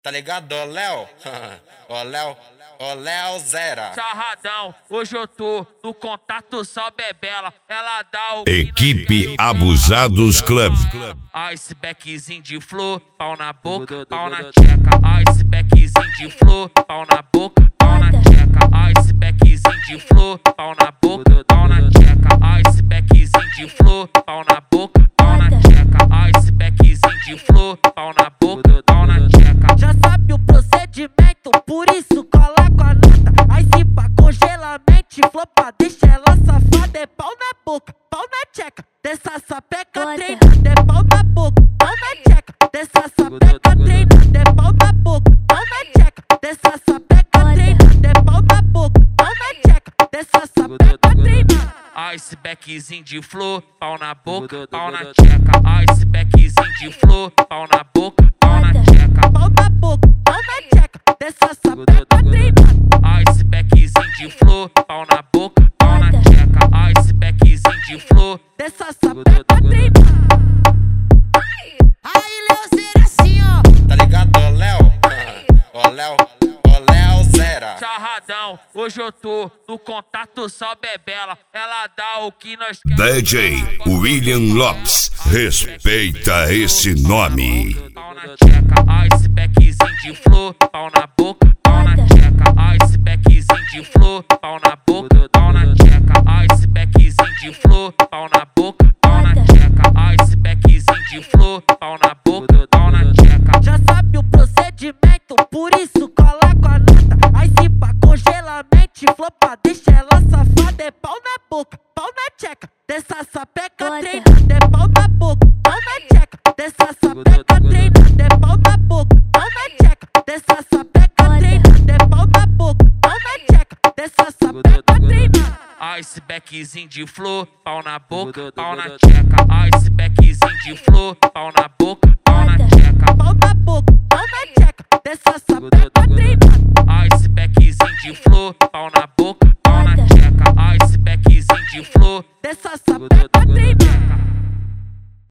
Tá ligado, ô Léo? Ô Léo Zera. Sarradão, hoje eu tô no contato só bebela. Ela dá o Equipe Abusados Club. Icebackzinho de flor, pau na boca, pau na tcheca. Icebackzinho de flor, pau na boca, pau na tcheca. Icebackzinho de flor, pau na boca, pau na tcheca. Icebackzinho de flor, pau na boca, pau na tcheca. Icebackzinho de flor, pau na boca, pau na tcheca. Já sabe o procedimento, por isso cola com a nota. Aí se pá, congela a mente, flopa, deixa ela safada. É pau na boca, pau na tcheca. Dessa sapeca treinada, é pau na boca, pau na tcheca. Dessa sapeca treinada, é pau na boca, pau na tcheca. Dessa sapeca treinada, é pau na boca, pau na tcheca. Dessa sapeca treinada. Icebackzinho de flor, pau na boca, pau na tcheca. Icebackzinho de flor, pau na boca, pau na tcheca. Pau na boca, pau na tcheca. Dessa sapeca treinada. Icebackzinho de flor, pau na boca, pau na tcheca. Icebackzinho de flor, dessa sapeca treinada. Aí, Leozeira, assim, ó. Tá ligado, ô Léo? Ô Léo Zera. Sarradão, hoje eu tô no contato só bebela. Ela dá o que nós quer. DJ William Lopes. Respeita esse nome. Pau na tcheca, icebackzinho de flor, pau na boca, pau na tcheca. Icebackzinho de flor, pau na boca, pau na tcheca. Icebackzinho de flor, pau na boca, pau na tcheca. Icebackzinho de flor, pau na boca, pau na tcheca. Já sabe o procedimento, por isso cola com a nota. Aí se pá, congela a mente, flopa, deixa ela safada. É pau na boca, pau na tcheca. Dessa sapeca treinada, é pau na boca, pau na tcheca. Dessa sapeca treinada, é pau na boca, pau na tcheca. Dessa sapeca treinada, é pau na boca, pau na tcheca. Dessa sapeca treinada. Icebackzinho de flor, pau na boca, pau na tcheca. Icebackzinho de flor, pau na boca, pau na tcheca. Pau na boca, pau na tcheca. Dessa sapeca treinada. Icebackzinho de flor, pau na boca, pau na tcheca. Icebackzinho de flor, dessa sapeca